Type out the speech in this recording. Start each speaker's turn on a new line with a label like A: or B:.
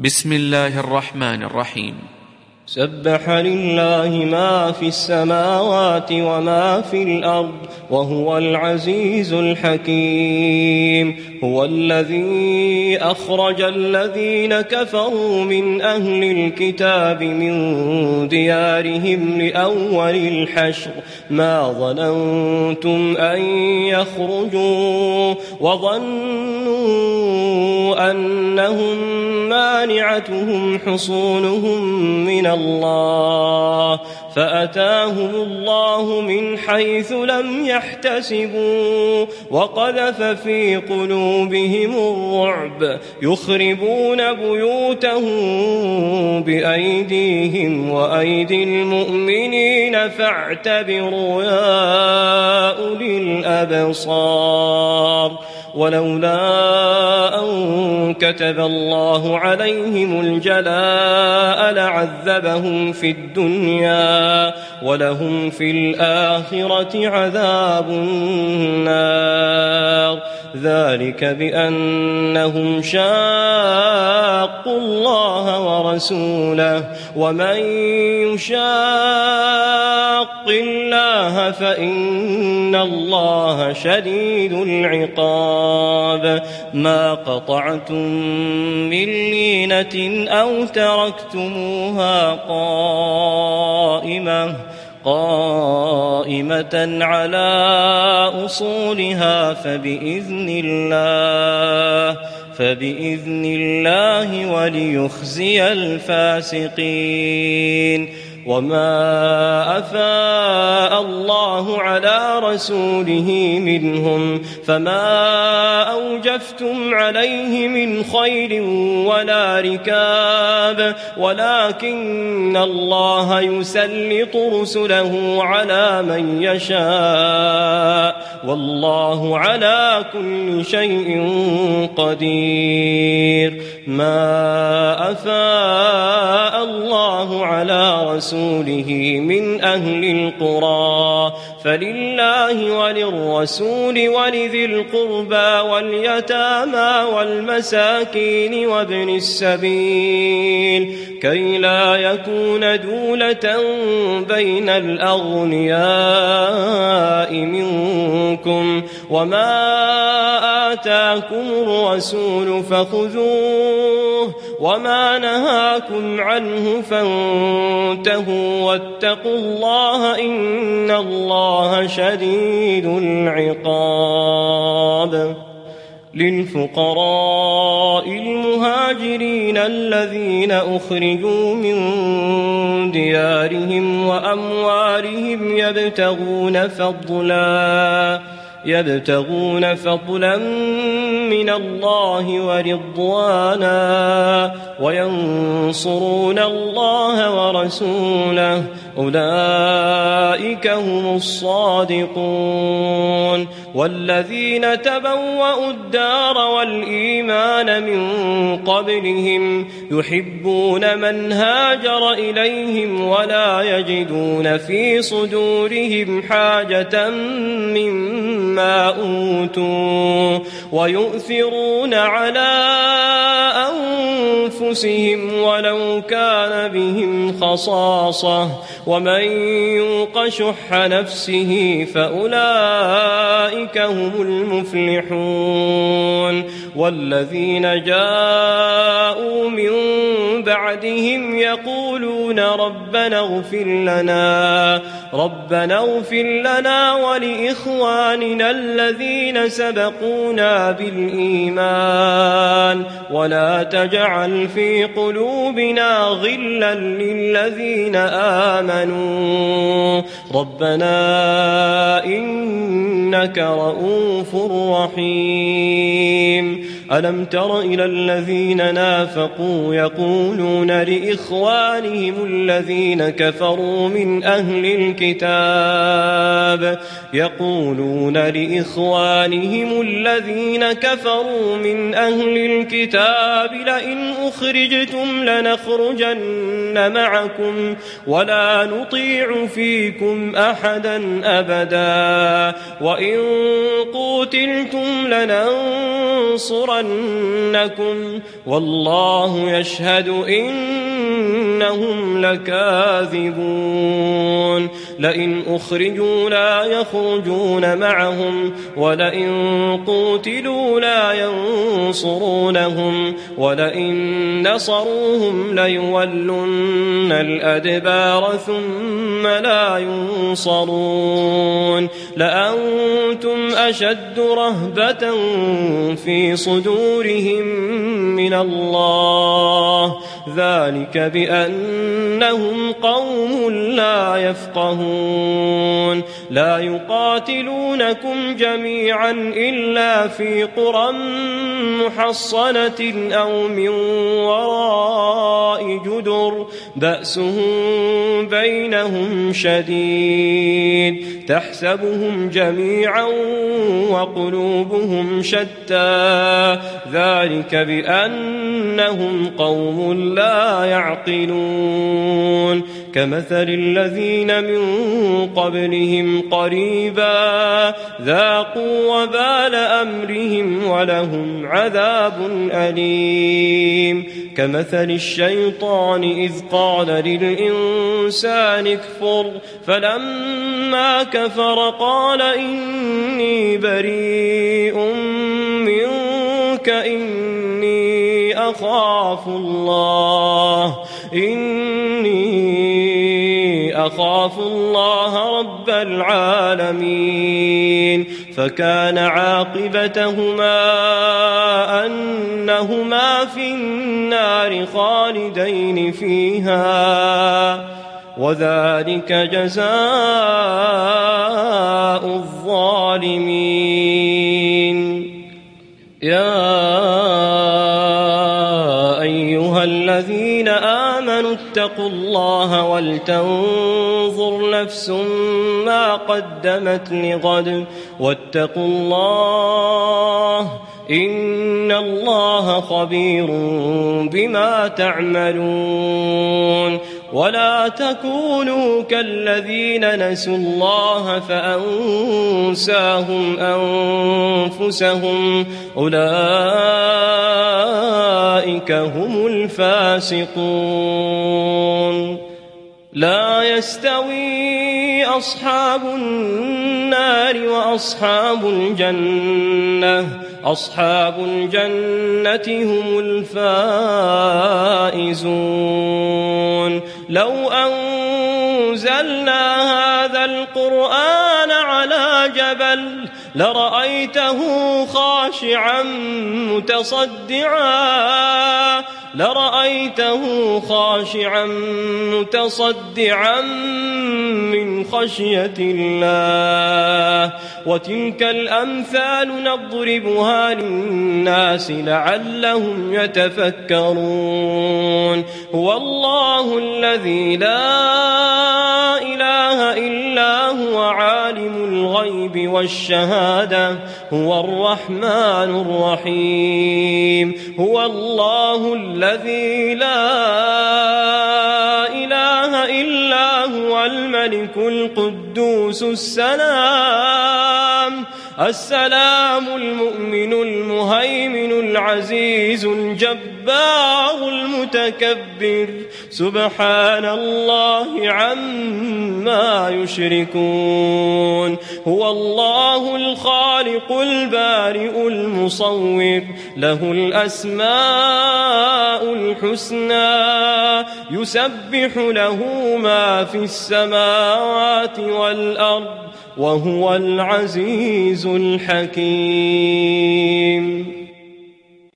A: بسم الله الرحمن الرحيم.
B: سبح لله ما في السماوات وما في الأرض وهو العزيز الحكيم. هو الذي أخرج الذين كفروا من أهل الكتاب من ديارهم لأول الحشر ما ظننتم أن يخرجوا وظنوا أنهم مانعتهم حصونهم من الله فأتاهم الله من حيث لم يحتسبوا وقذف في قلوبهم الرعب يخربون بيوتهم بأيديهم وأيدي المؤمنين فاعتبروا يا أولي الأبصار. ولولا أن كتب الله عليهم الجلاء لعذبهم في الدنيا ولهم في الآخرة عذاب النار. ذلك بأنهم شاقوا الله ورسوله ومن يشاق الله فإن الله شديد العقاب. ما قطعتم من لينة أو تركتموها قائمة على أصولها فبإذن الله وليخزي الفاسقين. وما أفاء الله على رسوله منهم فما أوجفتم عليه من خيل ولا ركاب ولكن الله يسلط رسله على من يشاء والله على كل شيء قدير. ما أفاء الله على رسوله من أهل القرى فلله وللرسول ولذي القربى واليتامى والمساكين وابن السبيل كي لا يكون دولة بين الأغنياء منكم. وما آتاكم الرسول فخذوه وما نهاكم عنه فانتهوا واتقوا الله إن الله شديد العقاب. للفقراء المهاجرين الذين أخرجوا من ديارهم وأموالهم يبتغون فضلا من الله ورضوانا وينصرون الله ورسوله أولئك هم الصادقون. والذين تبوأوا الدار والإيمان من قبلهم يحبون من هاجر إليهم ولا يجدون في صدورهم حاجة مما أوتوا ويؤثرون على أنفسهم ولو كان بهم خصاصة ومن يوق شح نفسه فأولئك هم المفلحون. والذين جاءوا من بعدهم يقولون ربنا اغفر لنا ولإخواننا الذين سبقونا بالإيمان ولا تجعل في قلوبنا غلا للذين آمنوا ربنا إنك رؤوف رحيم. ألم تر إلى الذين نافقوا يقولون لإخوانهم الذين كفروا من أهل الكتاب لئن أخرجتم لنخرجن معكم ولا نطيع فيكم أحدا أبدا وإن قوتلتم لننصرنكم لينصرنكم والله يشهد إنهم لكاذبون لئن أخرجوا لا يخرجون معهم ولئن قوتلوا لا ينصرونهم ولئن نصروهم ليولن الأدبار ثم لا ينصرون لأنتم أشد رهبة في صدورهم من الله ذلك بأنهم قوم لا يفقهون لا يقاتلونكم جميعا إلا في قرى محصنة أو من وراء جدر بأسهم بينهم شديد تحسبهم جميعا وقلوبهم شتى ذلك بأنهم قوم لا يعقلون كمثل الذين من قبلهم قريبا ذاقوا وبال أمرهم ولهم عذاب أليم كمثل الشيطان إذ قال للإنسان اكفر فلما كفر قال إني بريء منك إني أخاف الله رب العالمين فكان عاقبتهما أنهما في النار خالدين فيها وذلك جزاء الظالمين يا أيها الذين آمنوا اتقوا الله ولتنظر نفس ما قدمت لغد واتقوا الله إن الله خبير بما تعملون ولا تكونوا كالذين نسوا الله فأنساهم أنفسهم أولئك هم الفاسقون لا يستوي أصحاب النار وأصحاب الجنة أصحاب الجنة هم الفائزون لو أنزلنا هذا القرآن على جبل لرأيته خاشعا متصدعا من خشية الله وتلك الأمثال نضربها للناس لعلهم يتفكرون هو الله الذي لا إله إلا هو عالم الغيب والشهادة هو الرحمن الرحيم هو الله الذي لا إله إلا هو الملك القدوس السلام المؤمن المهيمن العزيز الجبار المتكبر سبحان الله عما يشركون هو الله الخالق البارئ المصور له الأسماء الحسنى يسبح له ما في السماوات والأرض وهو العزيز الحكيم